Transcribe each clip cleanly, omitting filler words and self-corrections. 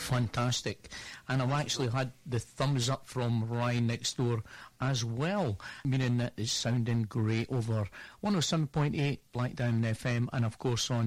fantastic. And I've actually had the thumbs up from Ryan next door as well, meaning that it's sounding great over 107.8 Blackdown FM, and of course on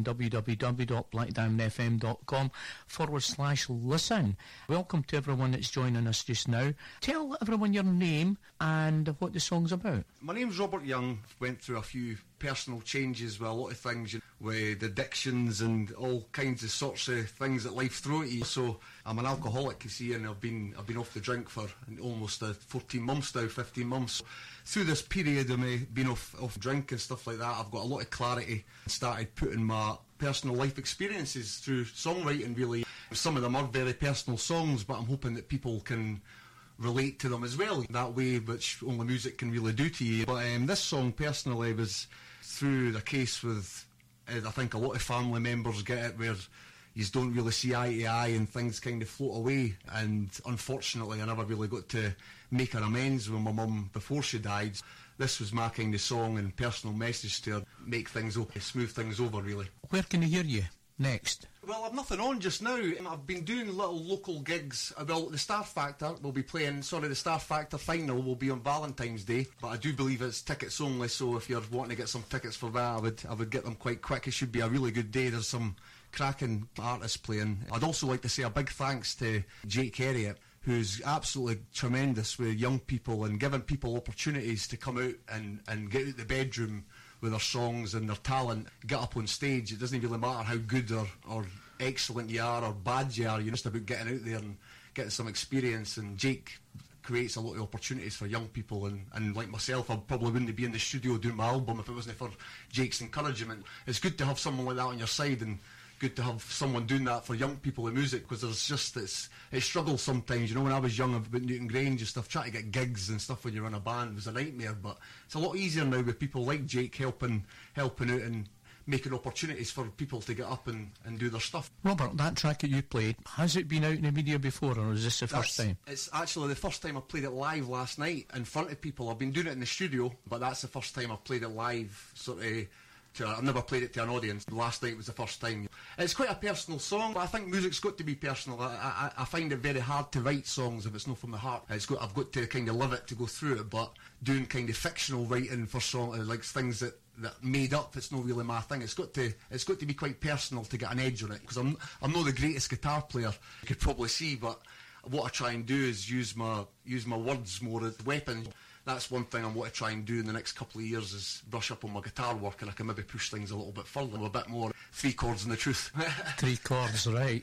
www.blackdownfm.com/listen. Welcome to everyone that's joining us just now. Tell everyone your name and what the song's about. My name's Robert Young. Went through a few personal changes with a lot of things, with addictions and all kinds of sorts of things that life throws at you. So I'm an alcoholic, you see, and I've been off the drink for almost 14 months now, 15 months. Through this period of me being off drink and stuff like that, I've got a lot of clarity and started putting my personal life experiences through songwriting, really. Some of them are very personal songs, but I'm hoping that people can relate to them as well, that way, which only music can really do to you. But this song personally was through the case with, I think a lot of family members get it, where you don't really see eye to eye and things kind of float away. And unfortunately I never really got to make an amends with my mum before she died. This was my kind of song and personal message to her, make things okay, smooth things over, really. Where can you hear you next? Well, I've nothing on just now. I've been doing little local gigs. Well, the Star Factor will be playing, the Star Factor final will be on Valentine's Day, but I do believe it's tickets only, so if you're wanting to get some tickets for that, I would get them quite quick. It should be a really good day. There's some cracking artists playing. I'd also like to say a big thanks to Jake Herriot, who's absolutely tremendous with young people and giving people opportunities to come out and get out the bedroom with their songs and their talent, get up on stage. It doesn't really matter how good or excellent you are or bad you are, you're just about getting out there and getting some experience. And Jake creates a lot of opportunities for young people, and like myself, I probably wouldn't be in the studio doing my album if it wasn't for Jake's encouragement. It's good to have someone like that on your side, and good to have someone doing that for young people in music, because there's just it struggles sometimes. You know, when I was young about Newton Grange and stuff, trying to get gigs and stuff when you're in a band was a nightmare, but it's a lot easier now with people like Jake helping out and making opportunities for people to get up and do their stuff. Robert, that track that you played, has it been out in the media before, or is this the first time? It's actually the first time I played it live last night in front of people. I've been doing it in the studio, but that's the first time I've played it live, I've never played it to an audience. Last night was the first time. It's quite a personal song, but I think music's got to be personal. I find it very hard to write songs if it's not from the heart. I've got to kind of live it to go through it, but doing kind of fictional writing for songs, like things that made up, it's not really my thing. It's got to be quite personal to get an edge on it, because I'm not the greatest guitar player, you could probably see, but what I try and do is use my words more as weapons. That's one thing I want to try and do in the next couple of years, is brush up on my guitar work, and I can maybe push things a little bit further, a bit more 3 chords in the truth. 3 chords, right.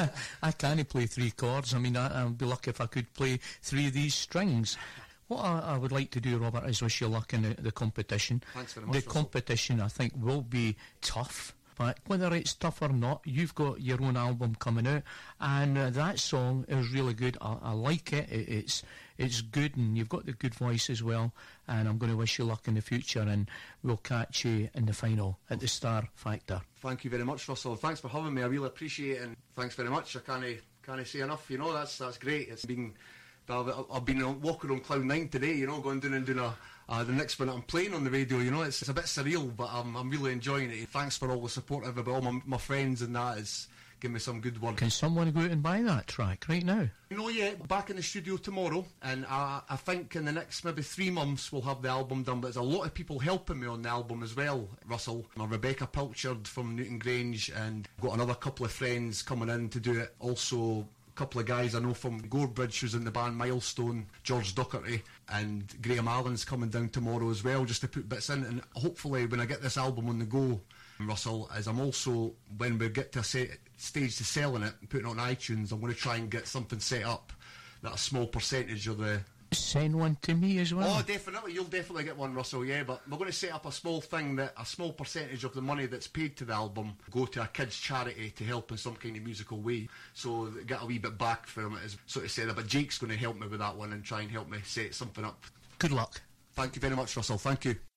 I can't play 3 chords. I mean, I'd be lucky if I could play 3 of these strings. What I would like to do, Robert, is wish you luck in the competition. Thanks very much. The competition, I think, will be tough. But whether it's tough or not, you've got your own album coming out, and that song is really good. I like it. It's good, and you've got the good voice as well. And I'm going to wish you luck in the future, and we'll catch you in the final at the Star Factor. Thank you very much, Russell. Thanks for having me. I really appreciate it, and thanks very much. I can't say enough. You know, that's great. I've been walking on cloud 9 today, you know, going down and doing the next minute I'm playing on the radio, you know. It's a bit surreal, but I'm really enjoying it. Thanks for all the support, everybody, all my friends, and that is giving me some good work. Can someone go out and buy that track right now? No, yeah, back in the studio tomorrow, and I think in the next maybe 3 months we'll have the album done, but there's a lot of people helping me on the album as well, Russell. Rebecca Pilchard from Newton Grange, and got another couple of friends coming in to do it. Also, a couple of guys I know from Gorebridge who's in the band Milestone, George Docherty, and Graham Allen's coming down tomorrow as well, just to put bits in. And hopefully when I get this album on the go, Russell, as I'm also, when we get to a stage to selling it and putting it on iTunes, I'm going to try and get something set up that a small percentage of the... Send one to me as well. Oh, definitely, you'll definitely get one, Russell, yeah, but we're going to set up a small thing that a small percentage of the money that's paid to the album go to a kids' charity to help in some kind of musical way, so get a wee bit back from it, as sort of said. But Jake's going to help me with that one and try and help me set something up. Good luck. Thank you very much, Russell, thank you.